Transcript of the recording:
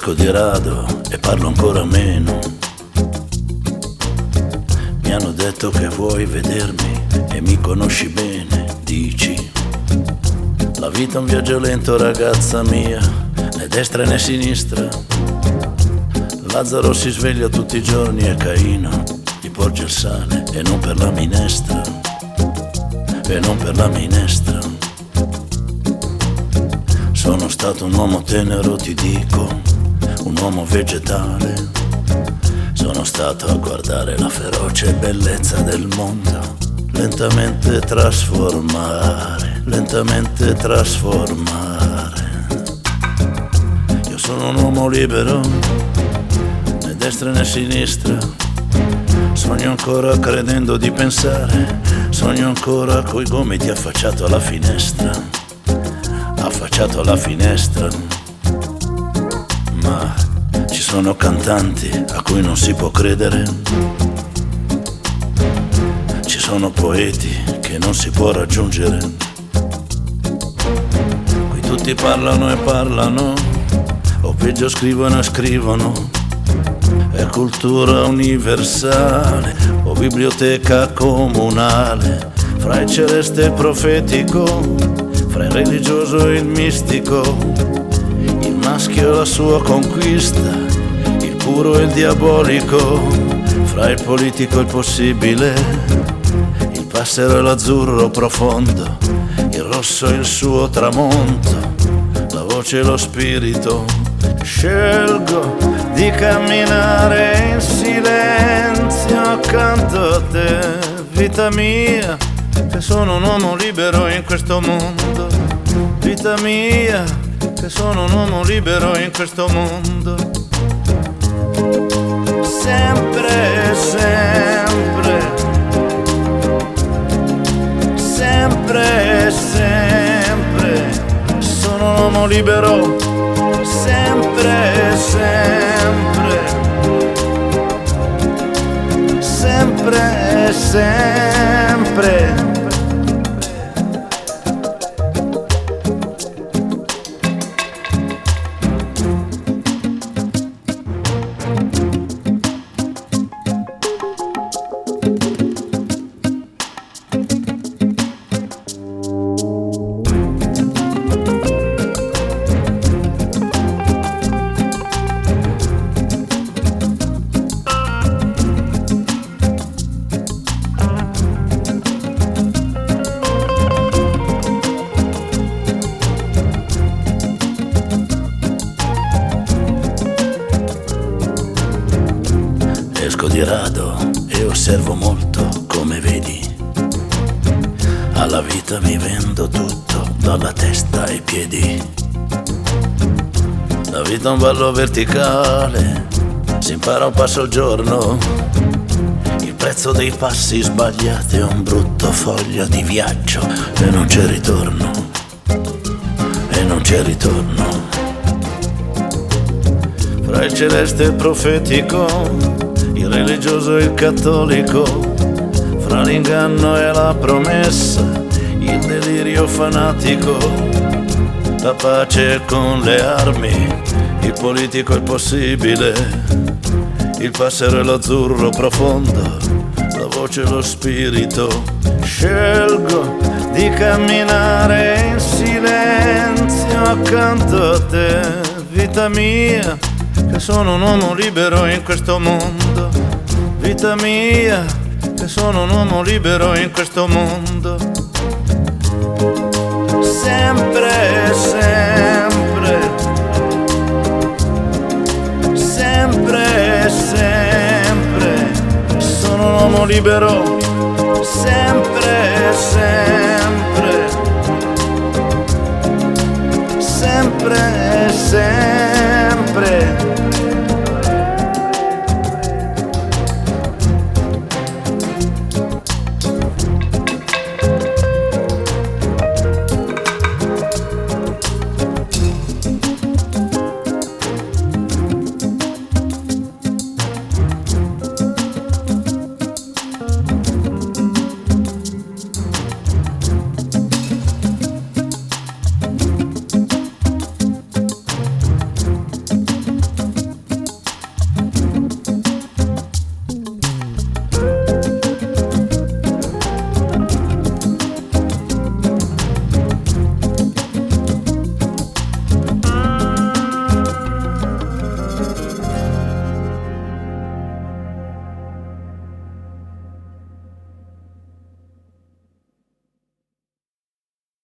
Esco di rado e parlo ancora meno. Mi hanno detto che vuoi vedermi e mi conosci bene, dici. La vita è un viaggio lento, ragazza mia, né destra né sinistra. Lazzaro si sveglia tutti i giorni e Caino gli porge il sale e non per la minestra, e non per la minestra. Sono stato un uomo tenero, ti dico, un uomo vegetale. Sono stato a guardare la feroce bellezza del mondo lentamente trasformare, lentamente trasformare. Io sono un uomo libero, né destra né sinistra. Sogno ancora credendo di pensare, sogno ancora coi gomiti affacciato alla finestra, affacciato alla finestra. Ma ci sono cantanti a cui non si può credere, ci sono poeti che non si può raggiungere. Qui tutti parlano e parlano, o peggio scrivono e scrivono. È cultura universale o biblioteca comunale, fra il celeste e il profetico, fra il religioso e il mistico, il maschio e la sua conquista, il puro e il diabolico, fra il politico e il possibile, il passero e l'azzurro profondo, il rosso e il suo tramonto, la voce e lo spirito. Scelgo di camminare in silenzio accanto a te, vita mia, che sono un uomo libero in questo mondo. Vita mia, che sono un uomo libero in questo mondo. Sempre, sempre, sempre, sempre, sono un uomo libero. Sempre, sempre, sempre, sempre. Esco di rado e osservo molto, come vedi. Alla vita mi vendo tutto, dalla testa ai piedi. La vita è un ballo verticale, si impara un passo al giorno. Il prezzo dei passi sbagliati è un brutto foglio di viaggio e non c'è ritorno, e non c'è ritorno. Fra il celeste e il profetico, il religioso e il cattolico, fra l'inganno e la promessa, il delirio fanatico, la pace con le armi, il politico e il possibile, il passero e l'azzurro profondo, la voce e lo spirito. Scelgo di camminare in silenzio accanto a te, vita mia, che sono un uomo libero in questo mondo. Vita mia, che sono un uomo libero in questo mondo. Sempre, sempre, sempre, sempre, sono un uomo libero. Sempre, sempre, sempre, sempre.